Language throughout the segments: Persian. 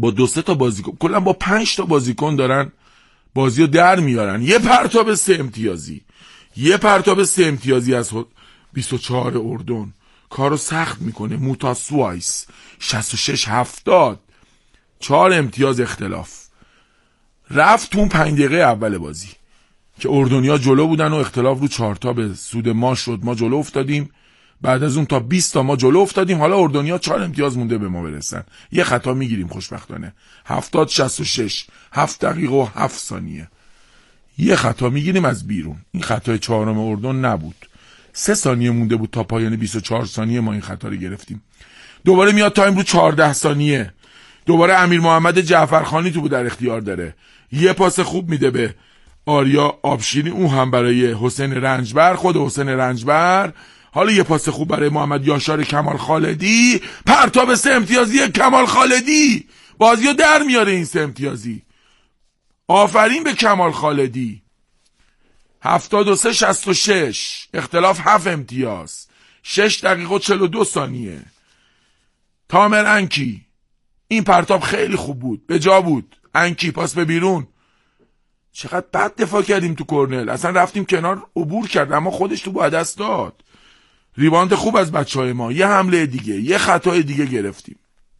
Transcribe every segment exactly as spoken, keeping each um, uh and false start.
با دو سه تا بازیکن، کلا با پنج تا بازیکن دارن بازی رو در میارن. یه پرتاب سه امتیازی یه پرتاب سه امتیازی از بیست و چهار اردن کارو سخت میکنه. موتا سوایس شصت و شش هفتاد، چهار امتیاز اختلاف. رفت تو پنج دقیقه اول بازی که اردنیا جلو بودن و اختلاف رو چهار تا به سود ما شد، ما جلو افتادیم. بعد از اون تا بیست تا ما جلو افتادیم. حالا اردنیا چهار امتیاز مونده به ما برسن. یه خطا میگیریم خوشبختانه. هفتاد شصت و شش، هفت دقیقه و هفت ثانیه. یه خطا میگیریم از بیرون. این خطای چهارم اردن نبود. سه ثانیه مونده بود تا پایان بیست و چهار ثانیه ما این خطا رو گرفتیم. دوباره میاد تایم رو چهارده ثانیه. دوباره امیر محمد جعفرخانی تو در اختیار داره. یه پاس خوب میده به آریا آبشینی، اون هم برای حسین رنجبر، خود حسین رنجبر. حالا یه پاس خوب برای محمد یاشار کمال خالدی، پرتاب سه امتیازی کمال خالدی بازیو در میاره. این سه امتیازی آفرین به کمال خالدی. هفتاد و سه شصت و شش، اختلاف هفت امتیاز، شش دقیقه و چهل و دو ثانیه. تامر انکی، این پرتاب خیلی خوب بود، به جا بود. انکی پاس به بیرون. چقدر بد دفاع کردیم تو کرنل، اصلا رفتیم کنار عبور کرد، اما خودش تو با دست داد. ریباند خوب از بچهای ما. یه حمله دیگه، یه خطای دیگه گرفتیم.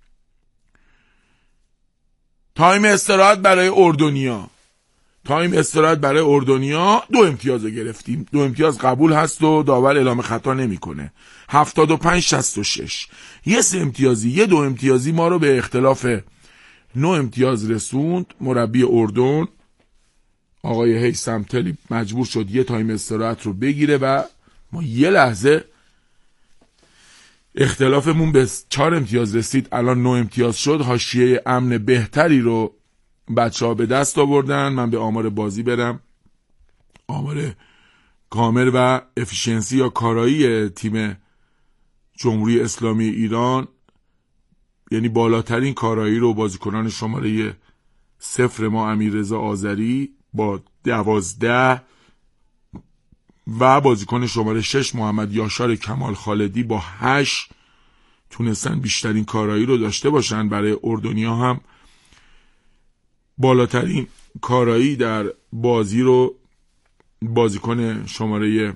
تایم استراحت برای اردنیا. تایم استراحت برای اردنیا دو امتیاز گرفتیم. دو امتیاز قبول هست و داور اعلام خطا نمیکنه. هفتاد و پنج شصت و شش. یه سه امتیازی، یه دو امتیازی ما رو به اختلاف نه امتیاز رسوند. مربی اردن آقای هیثم تلی مجبور شد یه تایم استراحت رو بگیره و ما یه لحظه اختلافمون به چهار امتیاز رسید، الان نه امتیاز شد. حاشیه امن بهتری رو بچه ها به دست آوردن. من به آمار بازی برم. آمار کامل و افیشنسی یا کارایی تیم جمهوری اسلامی ایران، یعنی بالاترین کارایی رو بازیکنان شماره صفر ما امیررضا آذری با دوازده و بازیکن شماره شش محمد یاشار کمال خالدی با هشت تونستن بیشترین کارایی رو داشته باشن. برای اردنیا هم بالاترین کارایی در بازی رو بازیکن شماره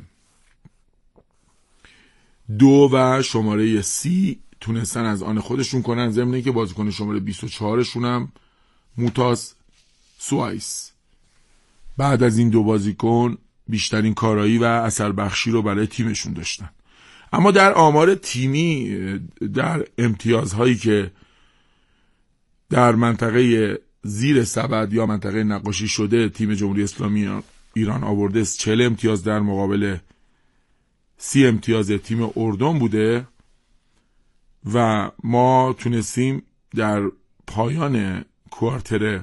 دو و شماره سی تونستن از آن خودشون کنن، ضمن اینکه بازیکن شماره بیست و چهار شون هم موتاس سوایس بعد از این دو بازیکن بیشترین کارایی و اثر بخشی رو برای تیمشون داشتن. اما در آمار تیمی، در امتیازهایی که در منطقه زیر سبد یا منطقه نقاشی شده تیم جمهوری اسلامی ایران آورده، چهل امتیاز در مقابل سی امتیاز تیم اردن بوده و ما تونستیم در پایان کوارتر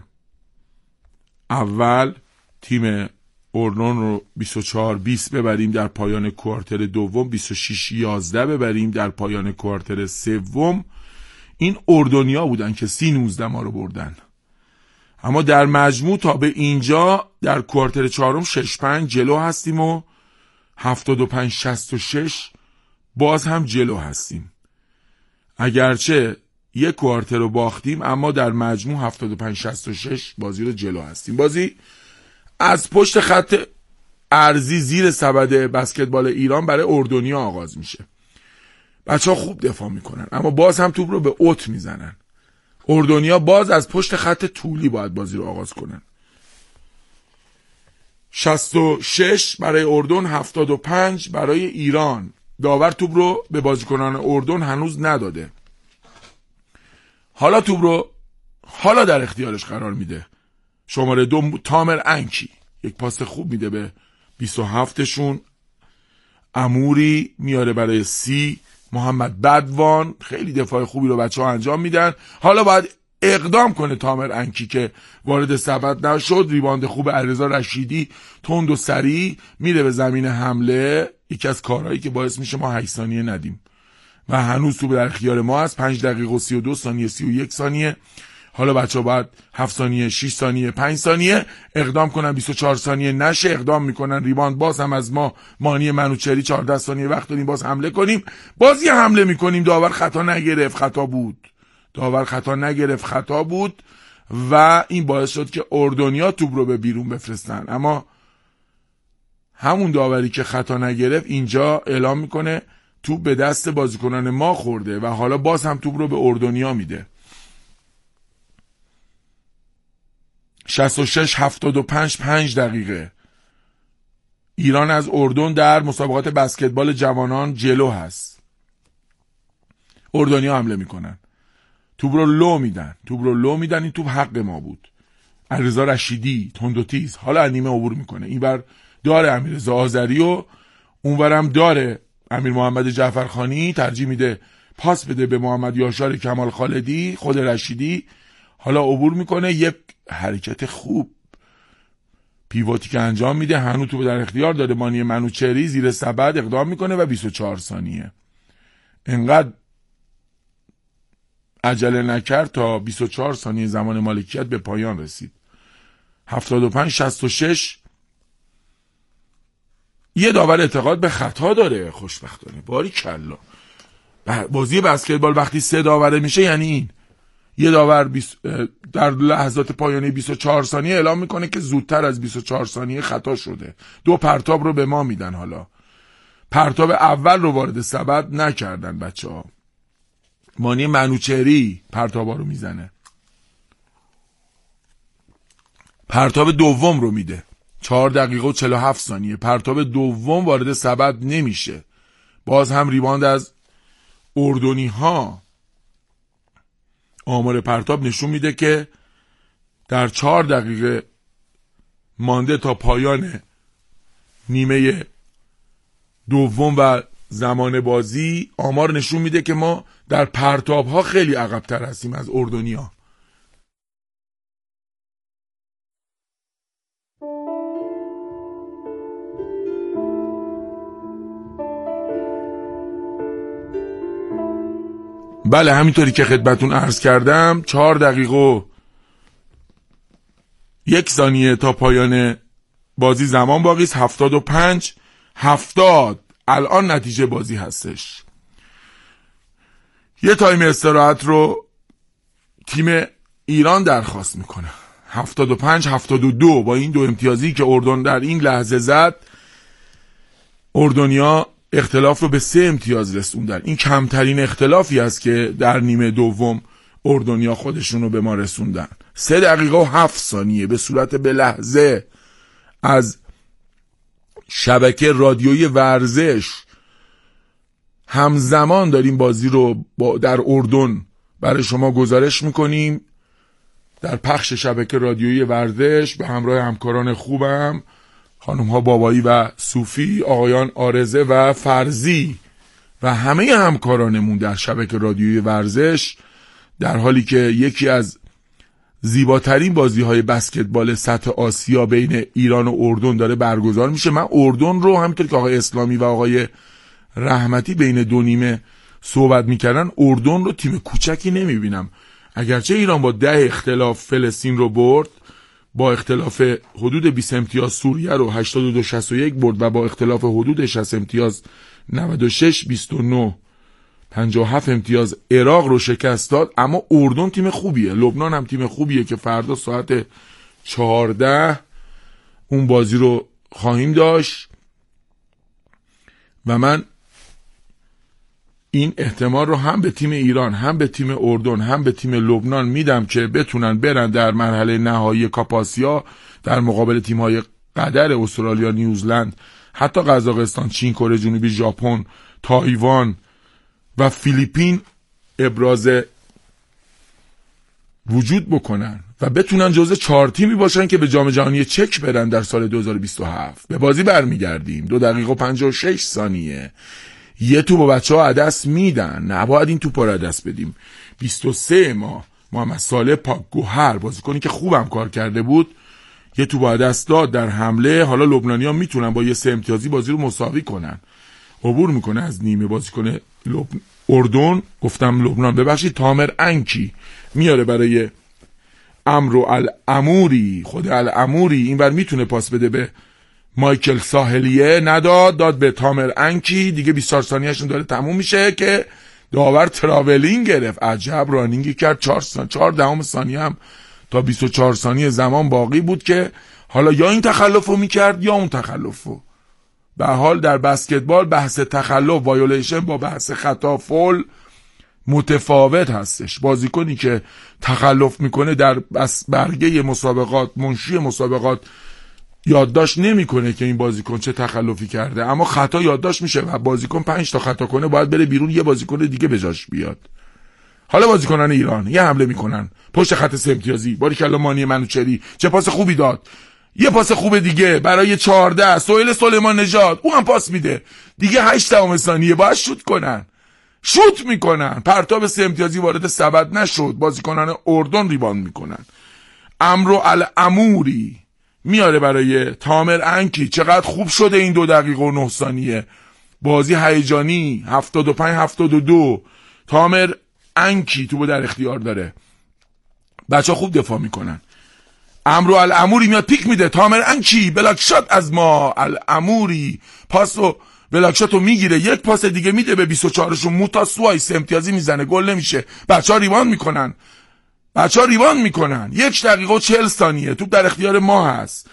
اول تیم اردن رو بیست و چهار بیست ببریم، در پایان کوارتر دوم بیست و شش یازده ببریم، در پایان کوارتر سوم این اردنیا بودن که سی نوزده ما رو بردن. اما در مجموع تا به اینجا در کوارتر چهارم شش پنج جلو هستیم و هفتاد و پنج شصت و شش باز هم جلو هستیم. اگرچه یک کوارتر رو باختیم اما در مجموع هفتاد و پنج شصت و شش بازی رو جلو هستیم. بازی از پشت خط ارضی زیر سبد بسکتبال ایران برای اردنیا آغاز میشه. بچه ها خوب دفاع میکنن اما باز هم توپ رو به اوت میزنن. اردنیا باز از پشت خط طولی باید بازی رو آغاز کنن. شصت و شش برای اردن، هفتاد و پنج برای ایران. داور توپ رو به بازیکنان اردن هنوز نداده. حالا توپ رو حالا در اختیارش قرار میده. شماره دو تامر انکی یک پاس خوب میده به بیست و هفتشون. اموری میاره برای سی. محمد بدوان خیلی دفاع خوبی رو بچه ها انجام میدن. حالا باید اقدام کنه تامر انکی که وارد سبد نشد. ریباند خوب علیرضا رشیدی تند و سریع میره به زمین حمله، یکی از کارهایی که باعث میشه ما هشت ثانیه ندیم و هنوز تو در اختیار ما هست. پنج دقیقه و سی و دو ثانیه، سی و یک ثانیه. حالا بچه ها باید هفت ثانیه، شش ثانیه، پنج ثانیه اقدام کنن. بیست و چهار ثانیه نشه، اقدام میکنن. ریباند باز هم از ما مانی منوچهری. چهارده ثانیه وقت داریم باز حمله کنیم. باز یه حمله میکنیم. داور خطا نگرفت، خطا بود. داور خطا نگرفت، خطا بود و این باعث شد که اردنیا توپ رو به بیرون بفرستن. اما همون داوری که خطا نگرفت اینجا اعلام میکنه توپ به دست بازیکنان ما خورده و حالا باز هم توپ رو به اردنیا میده. شصت و شش هفتاد و پنج پنج دقیقه ایران از اردن در مسابقات بسکتبال جوانان جلو هست. اردنیا حمله میکنن، توپ رو لو میدن توپ رو لو میدن این توپ حق ما بود. علیرضا رشیدی تند و تیز حالا نیمه عبور میکنه، اینور داره امیررضا آذری و اونورم داره امیر محمد جعفرخانی، ترجیح میده پاس بده به محمد یاشار کمال خالدی. خود رشیدی حالا عبور میکنه، یک حرکت خوب پیوتی که انجام میده، هنوز تو در اختیار داره مانی منوچهری، زیر سبد اقدام میکنه و بیست و چهار ثانیه انقدر عجله نکرد تا بیست و چهار ثانیه زمان مالکیت به پایان رسید. هفتاد و پنج شصت و شش. یه داور اعتقاد به خطا داره خوشبختانه، باری کلا. بازی بسکتبال وقتی سه داوره میشه یعنی این یه داور در لحظات پایانی بیست و چهار ثانیه اعلام میکنه که زودتر از بیست و چهار ثانیه خطا شده. دو پرتاب رو به ما میدن. حالا پرتاب اول رو وارد سبد نکردن بچه ها. مانی منوچهری پرتابا رو میزنه، پرتاب دوم رو میده. چهار دقیقه و چهل و هفت ثانیه پرتاب دوم وارد سبد نمیشه. باز هم ریباند از اردنی ها. آمار پرتاب نشون میده که در چهار دقیقه مانده تا پایان نیمه دوم و زمان بازی آمار نشون میده که ما در پرتاب ها خیلی عقب‌تر هستیم از اردنی ها. بله همینطوری که خدمتون عرض کردم چهار دقیقه و یک ثانیه تا پایان بازی زمان باقی است. هفتاد و پنج هفتاد الان نتیجه بازی هستش. یه تایم استراحت رو تیم ایران درخواست میکنه. هفتاد و پنج هفتاد و دو با این دو امتیازی که اردن در این لحظه زد، اردنیا اختلاف رو به سه امتیاز رسوندن. این کمترین اختلافی است که در نیمه دوم اردنیا خودشون رو به ما رسوندن. سه دقیقه و هفت ثانیه به صورت به لحظه از شبکه رادیویی ورزش همزمان داریم بازی رو با در اردن برای شما گزارش میکنیم در پخش شبکه رادیویی ورزش به همراه همکاران خوبم خانم ها بابایی و صوفی، آقایان آرزه و فرزی و همه همکارانمون در شبکه رادیویی ورزش، در حالی که یکی از زیباترین بازی های بسکتبال سطح آسیا بین ایران و اردن داره برگزار میشه. من اردن رو همینطور که آقای اسلامی و آقای رحمتی بین دو نیمه صحبت میکردن، اردن رو تیم کوچکی نمیبینم. اگرچه ایران با ده اختلاف فلسطین رو برد، با اختلاف حدود بیست امتیاز سوریه رو هشتاد و دو شصت و یک برد و با اختلاف حدود شصت امتیاز نود و شش بیست و نه پنجاه و هفت امتیاز عراق رو شکست داد. اما اردن تیم خوبیه، لبنان هم تیم خوبیه که فردا ساعت چهارده اون بازی رو خواهیم داشت و من این احتمال رو هم به تیم ایران، هم به تیم اردن، هم به تیم لبنان میدم که بتونن برن در مرحله نهایی کاپ آسیا در مقابل تیم‌های قطر، استرالیا، نیوزلند، حتی قزاقستان، چین، کره جنوبی، ژاپن، تایوان و فیلیپین ابراز وجود بکنن و بتونن جزو چهار تیمی باشن که به جام جهانی چک برن در سال دو هزار و بیست و هفت. به بازی برمیگردیم. دو دقیقه و پنجاه و شش ثانیه. یه توپ با بچه ها عدس میدن، نباید این توپ را عدس بدیم. بیست و سه ماه محمد صالح پاکگوهر بازیکنی که خوبم کار کرده بود یه توپ با عدس داد در حمله. حالا لبنانی ها میتونن با یه سه امتیازی بازی رو مساوی کنن. عبور میکنه از نیمه بازیکن لب... اردن گفتم لبنان ببخشید تامر انکی میاره برای امرو الاموری، خود الاموری این بر میتونه پاس بده به مایکل ساحلیه، نداد، داد به تامر انکی. دیگه بیست و چهار ثانیه‌شون داره تموم میشه که داور تراولینگ گرفت، عجب رانینگی کرد. چهار سان... چهار دهم ثانیه هم تا بیست و چهار ثانیه زمان باقی بود که حالا یا این تخلفو میکرد یا اون تخلفو. به حال در بسکتبال بحث تخلف وایولیشن با بحث خطا فول متفاوت هستش. بازیکنی که تخلف میکنه در برگه مسابقات، منشی مسابقات یادداشت نمیکنه که این بازیکن چه تخلفی کرده، اما خطا یادداشت میشه و بازیکن پنج تا خطا کنه باید بره بیرون، یه بازیکن دیگه به جاش بیاد. حالا بازیکنان ایران یه حمله میکنن پشت خط سه امتیازی، باریکلا مانی منوچهری چه پاس خوبی داد، یه پاس خوب دیگه برای چهارده سهیل سلیمان نژاد، اون هم پاس میده دیگه. هشت دهم ثانیه باید شوت کنن، شوت میکنن، پرتاب سه امتیازی وارد سبد نشد، بازیکنان اردن ریباند میکنن. امرو الاموری میاره برای تامر انکی، چقدر خوب شده این دو دقیقه و نه ثانیه، بازی هیجانی. هفتاد و پنج هفتاد و دو تامر انکی تو در اختیار داره، بچه خوب دفاع میکنن. امرو الاموری میاد پیک میده، تامر انکی بلاک شات از ما الاموری پاسو بلاک شاتو میگیره، یک پاس دیگه میده به بیست و چهارشون، موتا سوای سه امتیازی میزنه، گل نمیشه. بچه ها ریوان میکنن، بچه ها ریوان میکنن. یک دقیقه و چهل ثانیه توپ در اختیار ما هست.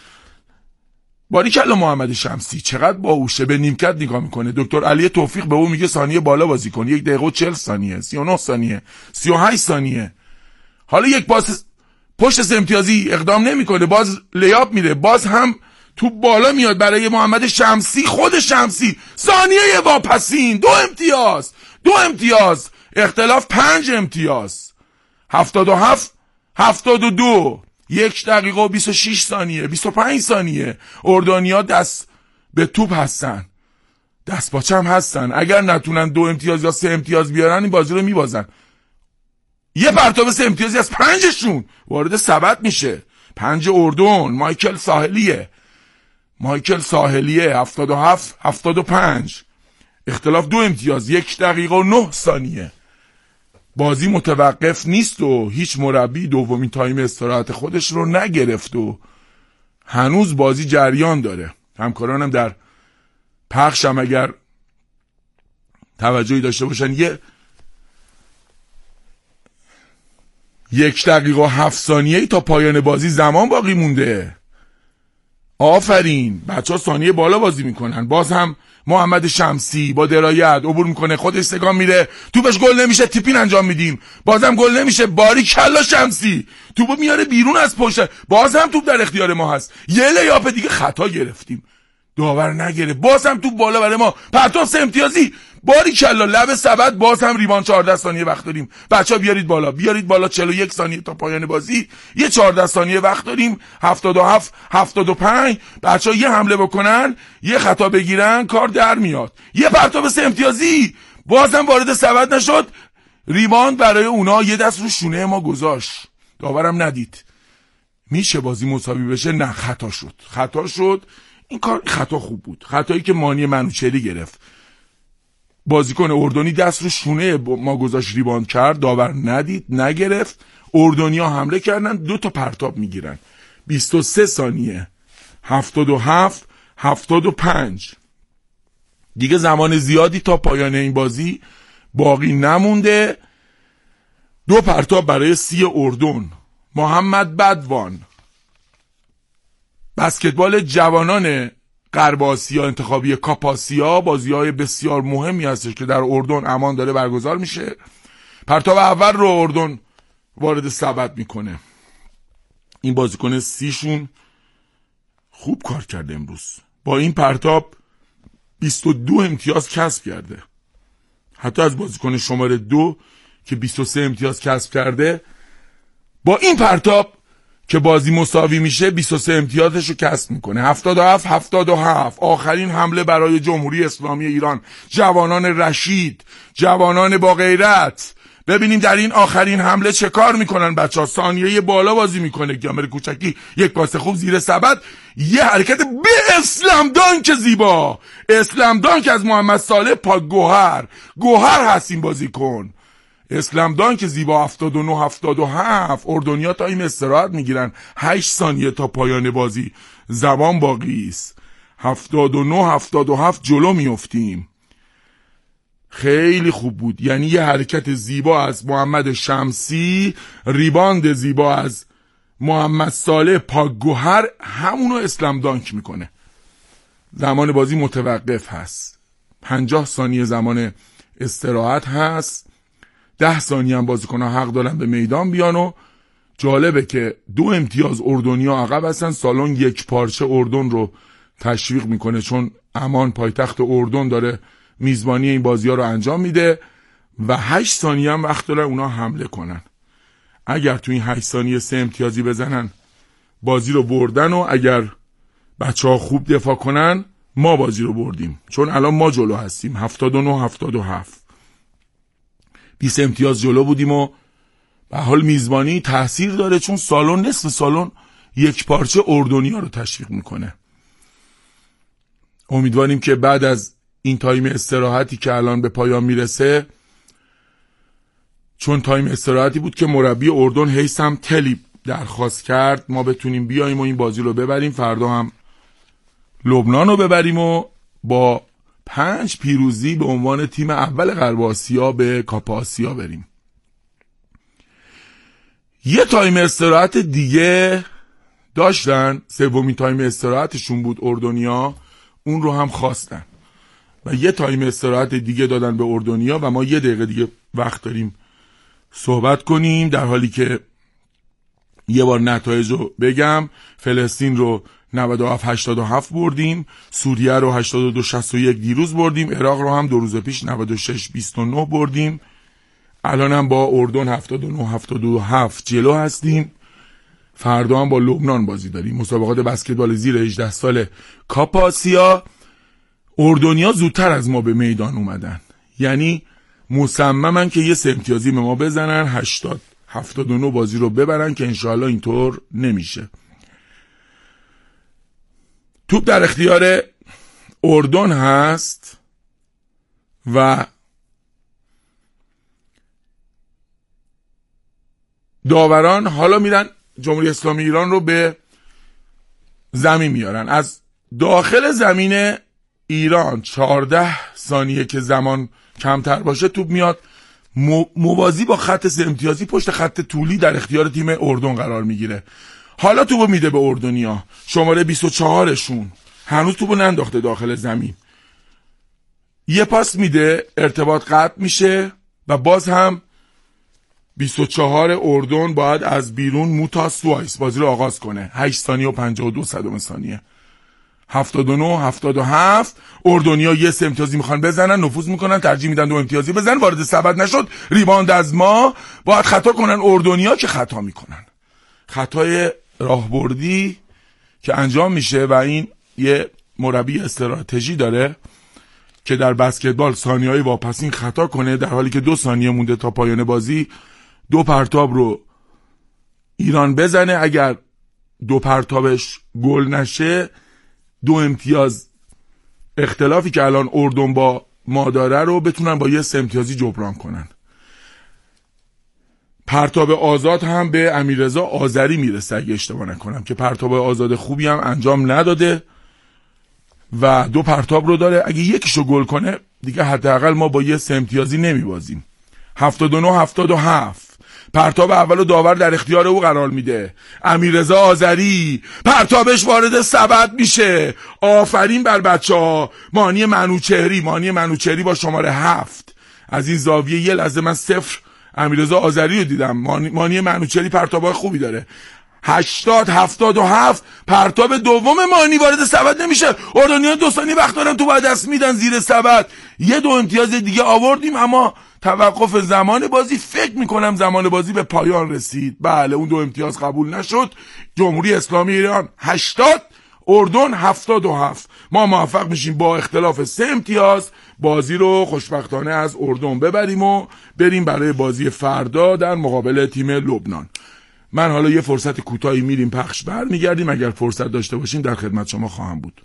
باریکلا محمد شمسی چقدر باهوشه، به نیمکت نگاه میکنه. دکتر علی توفیق به اون میگه ثانیه بالا بازی کن. یک دقیقه و چهل ثانیه، سی و نه ثانیه، سی و هشت ثانیه. حالا یک پاس پشت سه امتیازی اقدام نمیکنه، باز لیاب میره، باز هم تو بالا میاد برای محمد شمسی، خود شمسی. ثانیه واپسین، دو امتیاز، دو امتیاز، اختلاف پنج امتیاز. هفتاد و هفت هفتاد و دو، یک دقیقه و بیست و شش ثانیه، بیست و پنج ثانیه. اردنیا دست به توپ هستن، دست باچه هم هستن، اگر نتونن دو امتیاز یا سه امتیاز بیارن این بازی رو میبازن. یه پرتاب سه امتیازی از پنجشون وارد سبد میشه. پنج اردن، مایکل ساحلیه، مایکل ساحلیه. هفتاد و هفت هفتاد و پنج، اختلاف دو امتیاز، یک دقیقه و نه ثانیه. بازی متوقف نیست و هیچ مربی دومین تایم استراحت خودش رو نگرفت و هنوز بازی جریان داره. همکارانم در پخشم اگر توجهی داشته باشن، یه یک دقیقه و هفت ثانیه تا پایان بازی زمان باقی مونده. آفرین، بچه ها ثانیه بالا بازی میکنن. باز هم محمد شمسی با درایت عبور میکنه، خودش سگام میره، توپش گل نمیشه، تیپین انجام میدیم، بازم گل نمیشه. باریکلا شمسی توپو میاره بیرون از پشت، باز هم توپ در اختیار ما هست. یه لیاپ دیگه خطا گرفتیم، داور نگرفت، باز هم توپ بالا برای ما، پرتاب سه امتیازی. باریکلا لب سبد، باز هم ریبان. چهارده ثانیه وقت داریم، بچه‌ها بیارید بالا، بیارید بالا. چهل و یک ثانیه تا پایان بازی، یه چهارده ثانیه وقت داریم. هفتاد و هفت هفتاد و پنج، بچه‌ها یه حمله بکنن، یه خطا بگیرن، کار در میاد. یه پرتاب سه امتیازی، باز هم وارد سبد نشد، ریباند برای اونا. یه دست رو شونه ما گذاشت، داورم ندید. میشه بازی مساوی بشه؟ نه، خطا شد، خطا شد. این کار خطا خوب بود، خطایی که مانی منوچهری گرفت. بازیکن اردنی دست رو شونه ما گذاشت، ریباند کرد، داور ندید، نگرفت. اردنیا حمله کردن، دو تا پرتاب میگیرن. بیست و سه ثانیه، هفتاد و هفت هفتاد و پنج. دیگه زمان زیادی تا پایان این بازی باقی نمونده. دو پرتاب برای سی اردن. محمد بدوان، بسکتبال جوانان غرب آسیا، انتخابی کاپ آسیا، بازی‌های بسیار مهمی هستش که در اردن امان داره برگزار میشه. پرتاب اول رو اردن وارد سبد میکنه. این بازیکن سیشون خوب کار کرده امروز، با این پرتاب بیست و دو امتیاز کسب کرده. حتی از بازیکن شماره دو که بیست و سه امتیاز کسب کرده، با این پرتاب که بازی مساوی میشه بیست و سه امتیازش رو کسب میکنه. هفتاد و هفت هفتاد و هفت، آخرین حمله برای جمهوری اسلامی ایران، جوانان رشید، جوانان با غیرت. ببینیم در این آخرین حمله چه کار میکنن بچه ها. ثانیه بالا بازی میکنه گیامر کوچکی، یک پاس خوب زیر سبد، یه حرکت به اسلام دانک زیبا، اسلام دانک از محمد صالح پاک گوهر. گوهر هست این بازی کن، اسلام دانک زیبا. هفتاد و نه هفتاد و هفت، اردنیا تا این استراحت میگیرن. هشت ثانیه تا پایان بازی زمان باقی است. هفتاد و نه هفتاد و هفت جلو میافتیم. خیلی خوب بود. یعنی یه حرکت زیبا از محمد شمسی، ریباند زیبا از محمد صالح پاکگوهر، همونو اسلام دانک میکنه. زمان بازی متوقف هست، پنجاه ثانیه زمان استراحت هست، ده ثانیه هم بازیکن‌ها حق دارن به میدان بیان. و جالبه که دو امتیاز اردنیا عقب هستن. سالن یک پارچه اردن رو تشویق میکنه چون امان پایتخت اردن داره میزبانی این بازی ها رو انجام میده و هشت ثانیه هم وقت دارن اونا حمله کنن. اگر تو این هشت ثانیه سه امتیازی بزنن بازی رو بردن، و اگر بچه ها خوب دفاع کنن ما بازی رو بردیم، چون الان ما جلو هستیم هفتاد و نه هفتاد و هفت، بیست امتیاز جلو بودیم. و به حال میزبانی تاثیر داره چون سالن نصف سالن یک پارچه اردنیا رو تشویق میکنه. امیدواریم که بعد از این تایم استراحتی که الان به پایان میرسه، چون تایم استراحتی بود که مربی اردن هیثم تلیب درخواست کرد، ما بتونیم بیاییم و این بازی رو ببریم، فردا هم لبنان رو ببریم و با پنج پیروزی به عنوان تیم اول غرب آسیا به کاپ آسیا بریم. یه تایم استراحت دیگه داشتن، سومین تایم استراحتشون بود اردنیا، اون رو هم خواستن و یه تایم استراحت دیگه دادن به اردنیا و ما یه دقیقه دیگه وقت داریم صحبت کنیم، در حالی که یه بار نتایج رو بگم. فلسطین رو نود و هفت هشتاد و هفت بردیم، سوریه رو هشتاد و دو شصت و یک دیروز بردیم، عراق رو هم دو روز پیش نود و شش بیست و نه بردیم. الان هم با اردن هفتاد و نه هفتاد و هفت جلو هستیم. فردا هم با لبنان بازی داریم، مسابقات بسکتبال زیر هجده سال کاپ آسیا. اردنیا زودتر از ما به میدان اومدن، یعنی مصممن که یه سه امتیازی به ما بزنن، هشتاد هفتاد و نه بازی رو ببرن که انشاءالله اینطور نمیشه. توپ در اختیار اردن هست و داوران حالا میرن جمهوری اسلامی ایران رو به زمین میارن. از داخل زمین ایران چهارده ثانیه که زمان کمتر باشه توپ میاد موازی با خط سه امتیازی پشت خط طولی در اختیار تیم اردن قرار میگیره. حالا توپو میده به اردنیا، شماره بیست و چهارشون هنوز توپو ننداخته داخل زمین، یه پاس میده، ارتباط قطع میشه و باز هم بیست و چهار اردن باید از بیرون موتاس وایس بازی رو آغاز کنه. هشت ثانیه و پنجاه و دو صدم ثانیه، هفتاد و نه هفتاد و هفت. اردنیا یه سه امتیازی میخوان بزنن، نفوذ میکنن، ترجیح میدن دو امتیازی بزنن، وارد سبد نشد، ریباند از ما، باید خطا کنن اردنیا که خطا میکنن. خطای راهبردی که انجام میشه و این یه مربی استراتژی داره که در بسکتبال ثانیه‌های واپسین خطا کنه، در حالی که دو ثانیه مونده تا پایان بازی دو پرتاب رو ایران بزنه. اگر دو پرتابش گل نشه دو امتیاز اختلافی که الان اردن با ما داره رو بتونن با یه سه امتیازی جبران کنن. پرتاب آزاد هم به امیررضا آذری میرسه اگه اشتباه نکنم، که پرتاب آزاد خوبی هم انجام نداده و دو پرتاب رو داره. اگه یکیشو گل کنه دیگه حداقل ما با یه سه امتیازی نمیبازیم. هفتاد و نه هفتاد و هفت پرتاب اولو داور در اختیار او قرار میده، امیررضا آذری پرتابش وارد سبد میشه. آفرین بر بچه ها. مانی منوچهری مانی منوچهری با شماره هفت. از این زاویه یه لحظه من صفر امیررضا آذری رو دیدم. مانی, مانی منوچهری پرتابای خوبی داره. هشتاد هفتاد و هفت پرتاب دوم مانی وارد سبد نمیشه. اردنیان دو ثانیه وقت دارن تو بعد دست میدن زیر سبد. یه دو امتیاز دیگه آوردیم اما توقف زمان بازی، فکر میکنم زمان بازی به پایان رسید. بله اون دو امتیاز قبول نشد. جمهوری اسلامی ایران هشتاد، اردن هفتاد و هفت. ما موفق میشیم با اختلاف سه امتیاز بازی رو خوشبختانه از اردن ببریم و بریم برای بازی فردا در مقابل تیم لبنان. من حالا یه فرصت کوتاهی میریم پخش برمیگردیم، اگر فرصت داشته باشیم در خدمت شما خواهم بود.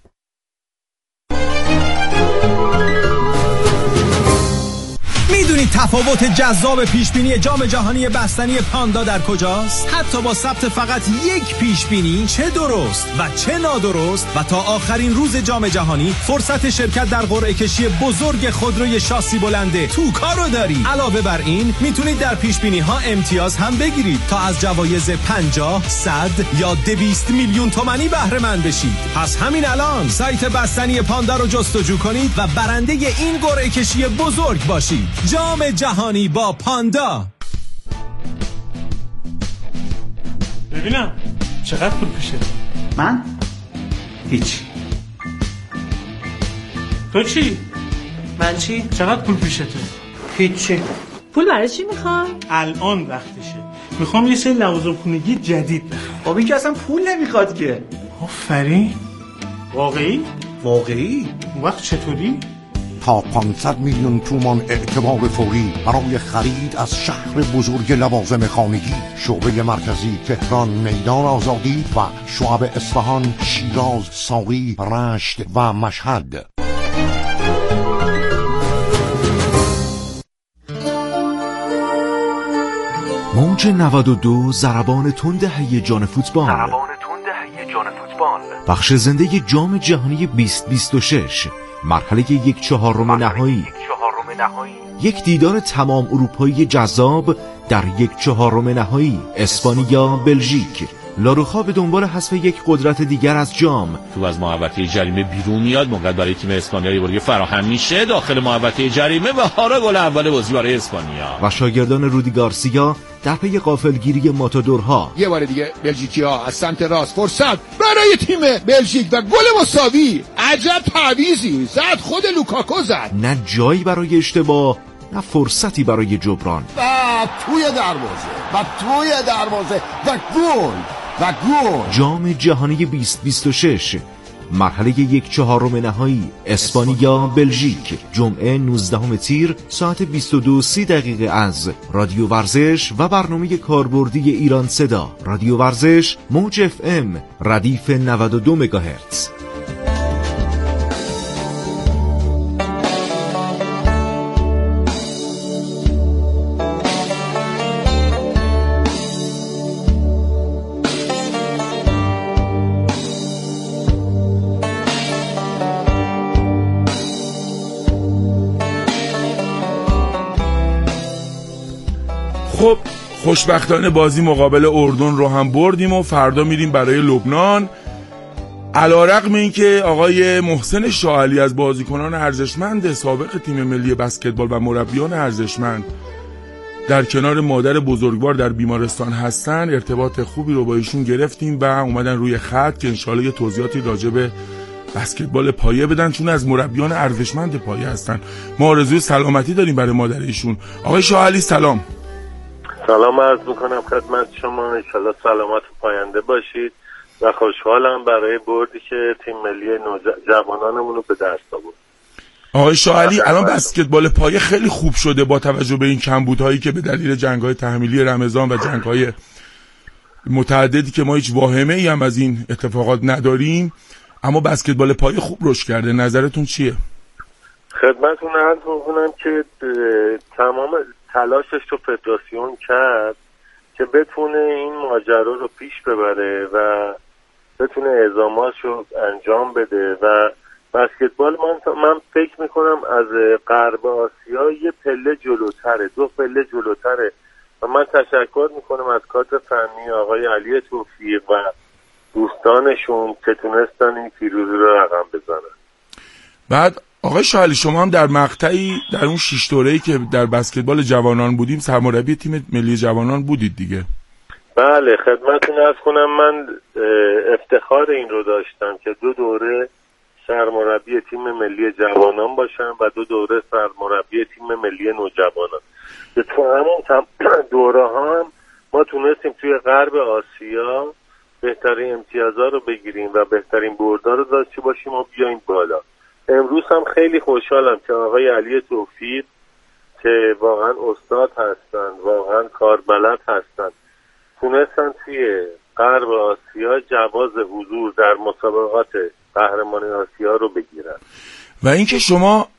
میدونید تفاوت جذاب پیشبینی جام جهانی بستنی پاندا در کجاست؟ حتی با ثبت فقط یک پیشبینی چه درست و چه نادرست و تا آخرین روز جام جهانی فرصت شرکت در قرعه کشی بزرگ خودروی شاسی بلنده توکا رو داری. علاوه بر این میتونید در پیشبینی ها امتیاز هم بگیرید تا از جوایز پنجاه، صد یا دویست میلیون تومانی بهره مند بشید. پس همین الان سایت بستنی پاندا رو جستجو کنید و برنده این قرعه کشی بزرگ باشید. جام جهانی با پاندا. ببینم چقدر پول پیشه؟ من؟ هیچ. تو چی؟ من چی؟ چقدر پول پیشته؟ هیچی. پول برای چی میخوای؟ الان وقتشه. میخوام یه سری لوازم خونگی جدید بخرم. خب این که اصلا پول نمیخواد که. آفرین. واقعی؟ واقعی؟ اون وقت چطوری؟ تا پانصد میلیون تومان اعتبار فوری برای خرید از شهر بزرگ لوازم خانگی. شعبه مرکزی تهران، میدان آزادی و شعب اصفهان، شیراز، ساقی، رشت و مشهد. موج نود و دو ضربان تند هیجان فوتبال. ضربان تند هیجان فوتبال. بخش زنده جام جهانی بیست بیست و شش، مرحله یک چهارم نهایی. یک دیدار تمام اروپایی جذاب در یک چهارم نهایی. اسپانیا بلژیک. لاروخا به دنبال حذف یک قدرت دیگر از جام. تو از محوطه جریمه بیرون میاد، موقع برای تیم اسپانیا یه بازی فراهم میشه داخل محوطه جریمه و هارا گل اول بازی برای اسپانیا. و شاگردان رودی گارسیا در پی غافلگیری ماتادورها. یه بار دیگه بلژیکی‌ها از سمت راست فرصت برای تیم بلژیک و گل مساوی. عجب تعویضی زد خود لوکاکو زد. نه جایی برای اشتباه، نه فرصتی برای جبران. و توی دروازه و توی دروازه و گل و گل. جام جهانی بیست بیست و شش، مرحله یک چهارم نهایی. اسپانیا بلژیک، جمعه نوزدهم تیر ساعت بیست و دو و سی دقیقه از رادیو ورزش و برنامه کاربردی ایران صدا. رادیو ورزش، موج اف ام، ردیف نود و دو مگاهرتز. خب خوشبختانه بازی مقابل اردن رو هم بردیم و فردا میریم برای لبنان. علیرغم اینکه آقای محسن شاعلی از بازیکنان ارزشمند سابق تیم ملی بسکتبال و مربیان ارزشمند در کنار مادر بزرگوار در بیمارستان هستن، ارتباط خوبی رو با ایشون گرفتیم و اومدن روی خط که انشالله یه توضیحاتی راجع به بسکتبال پایه بدن، چون از مربیان ارزشمند پایه هستن. ما آرزوی سلامتی داریم برای مادر ایشون. آقای شاعلی سلام. سلام عرض میکنم خدمت شما، انشالله سلامت و پاینده باشید و خوشحالم برای بردی که تیم ملی جوانانمون رو به دست آورد. آقای شاعلی الان بسکتبال پایه خیلی خوب شده با توجه به این کمبودهایی که به دلیل جنگ‌های تحمیلی رمضان و جنگ‌های متعددی که ما هیچ واهمه ای هم از این اتفاقات نداریم، اما بسکتبال پایه خوب رشد کرده. نظرتون چیه؟ خدمتتون عرض میکنم که تمام تلاشش رو فدراسیون کرد که بتونه این ماجرا رو پیش ببره و بتونه اعزامات رو انجام بده و بسکتبال من, من فکر میکنم از غرب آسیا یه پله جلوتره، دو پله جلوتره و من تشکر میکنم از کادر فنی آقای علی توفیق و دوستانشون که تونستن این پیروزی رو رقم بزنن. بعد آقای شاعلی شما هم در مقطعی در اون شش دوره‌ای که در بسکتبال جوانان بودیم سرمربی تیم ملی جوانان بودید دیگه؟ بله خدمتتون عرض کنم من افتخار این رو داشتم که دو دوره سرمربی تیم ملی جوانان باشم و دو دوره سرمربی تیم ملی نوجوانان. که تو همون دوره ها هم ما تونستیم توی غرب آسیا بهترین امتیازها رو بگیریم و بهترین بردها رو داشته باشیم و بیایم بالا. امروز هم خیلی خوشحالم که آقای علی توفیق که واقعا استاد هستن، واقعا کاربلد هستن، تونستن توی غرب آسیا جواز حضور در مسابقات قهرمانی آسیا رو بگیرن. و اینکه شما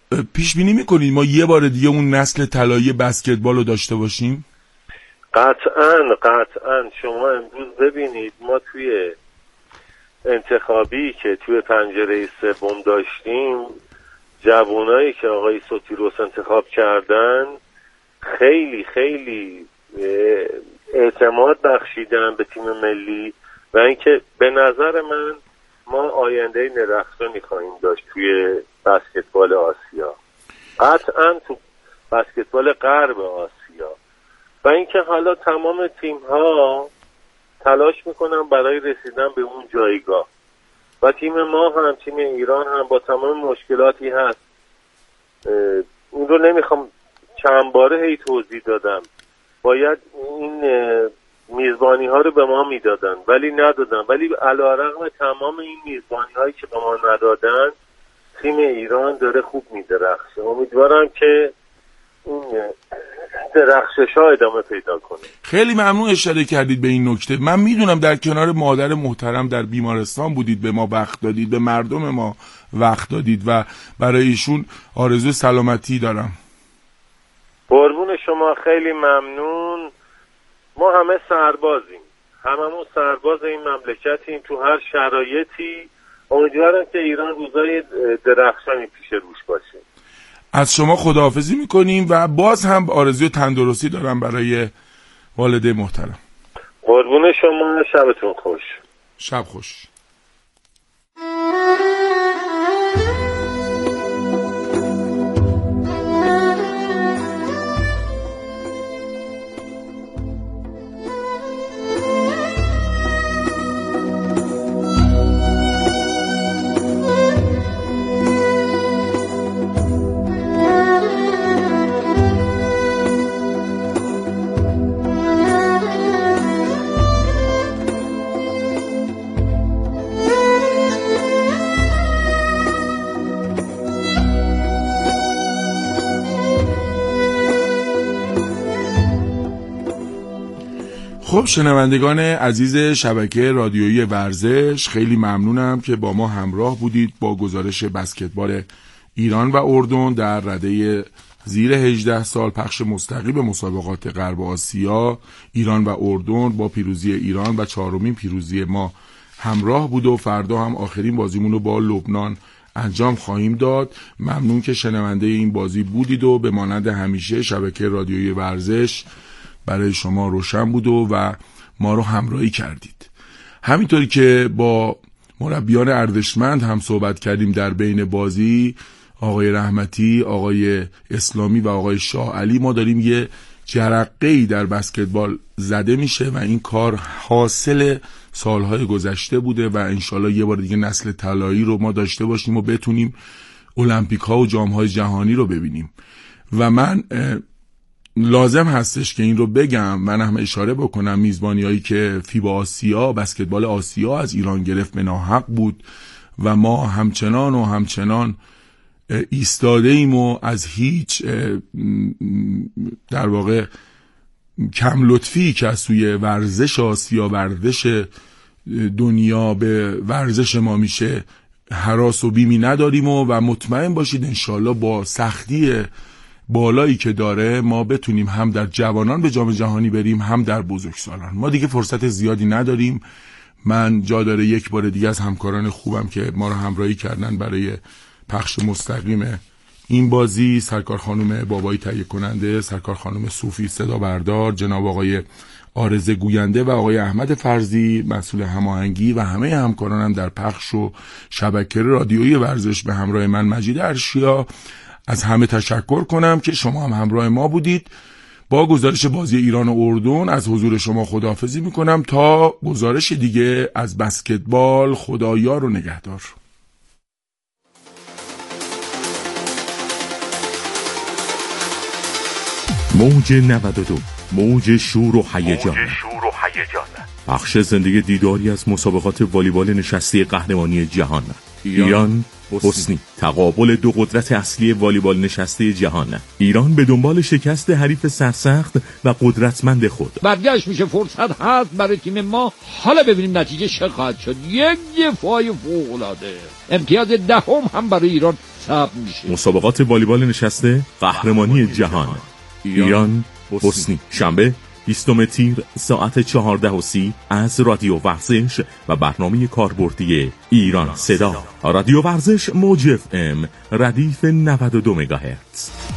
پیش بینی میکنید ما یه بار دیگه اون نسل طلایی بسکتبال رو داشته باشیم؟ قطعاً قطعاً. شما امروز ببینید ما توی انتخابی که توی پنجره سوم داشتیم، جوانایی که آقای سوتیروس انتخاب کردن خیلی خیلی اعتماد بخشیدن به تیم ملی و اینکه به نظر من ما آینده درخشانی خواهیم داشت توی بسکتبال آسیا، قطعا تو بسکتبال غرب آسیا. و اینکه حالا تمام تیم ها تلاش میکنن برای رسیدن به اون جایگاه و تیم ما هم، تیم ایران هم با تمام مشکلاتی هست. اون رو نمیخوام چند باره هی توضیح دادم، باید این میزبانی ها رو به ما میدادن ولی ندادن، ولی علیرغم تمام این میزبانی هایی که به ما ندادن تیم ایران داره خوب میدرخشه. امیدوارم که این درخشش ها ادامه پیدا کنه. خیلی ممنون اشاره کردید به این نکته. من میدونم در کنار مادر محترم در بیمارستان بودید، به ما وقت دادید، به مردم ما وقت دادید و برای ایشون آرزو سلامتی دارم. قربون شما، خیلی ممنون. ما همه سربازیم، هممون سرباز این مملکتیم تو هر شرایطی. امیدوارم که ایران روزای درخشانی پیش روش باشه. از شما خداحافظی میکنیم و باز هم آرزوی تندرستی دارم برای والده محترم. قربون شما، شبتون خوش. شب خوش. خب شنوندگان عزیز شبکه رادیویی ورزش، خیلی ممنونم که با ما همراه بودید با گزارش بسکتبال ایران و اردن در رده زیر هجده سال، پخش مستقیم مسابقات غرب آسیا. ایران و اردن با پیروزی ایران و چهارمین پیروزی ما همراه بود و فردا هم آخرین بازیمون رو با لبنان انجام خواهیم داد. ممنون که شنونده این بازی بودید و به مانند همیشه شبکه رادیویی ورزش برای شما روشن بود و, و ما رو همراهی کردید. همینطوری که با مربیان ارزشمند هم صحبت کردیم در بین بازی، آقای رحمتی، آقای اسلامی و آقای شاه علی، ما داریم یه جرقه‌ای در بسکتبال زده میشه و این کار حاصل سالهای گذشته بوده و انشالله یه بار دیگه نسل طلایی رو ما داشته باشیم و بتونیم المپیک ها و جام های جهانی رو ببینیم. و من لازم هستش که این رو بگم، من هم اشاره بکنم، میزبانی هایی که فیبا آسیا، بسکتبال آسیا از ایران گرفت به ناحق بود و ما همچنان و همچنان ایستاده ایم و از هیچ در واقع کم لطفی که از سوی ورزش آسیا، ورزش دنیا به ورزش ما میشه هراس و بیمی نداریم و, و مطمئن باشید انشالله با سختی بالایی که داره ما بتونیم هم در جوانان به جام جهانی بریم هم در بزرگسالان. ما دیگه فرصت زیادی نداریم. من جا داره یک بار دیگه از همکاران خوبم که ما رو همراهی کردن برای پخش مستقیم این بازی، سرکار خانم بابایی تهیه کننده، سرکار خانم صوفی صدا بردار، جناب آقای آرزه گوینده و آقای احمد فرزی مسئول هماهنگی و همه همکارانم در پخش و شبکه رادیویی ورزش به همراه من مجید ارشیا، از همه تشکر کنم که شما هم همراه ما بودید. با گزارش بازی ایران و اردن از حضور شما خداحافظی میکنم تا گزارش دیگه از بسکتبال. خدایار و نگهدار. موج نود و دو، موج شور و هیجان، بخش زندگی دیداری از مسابقات والیبال نشستی قهرمانی جهان. ایران بوسنی، تقابل دو قدرت اصلی والیبال نشسته جهان. ایران به دنبال شکست حریف سرسخت و قدرتمند خود. برگشت میشه، فرصت هست برای تیم ما. حالا ببینیم نتیجه چه خواهد شد. یک دفاع فوق‌العاده، امتیاز دهم هم برای ایران ثبت میشه. مسابقات والیبال نشسته قهرمانی جهان ایران بوسنی، شنبه بیستم تیر ساعت چهارده و سی از رادیو ورزش و برنامه کاربردی ایران صدا. رادیو ورزش موج اف ام ردیف نود و دو مگاهرتز.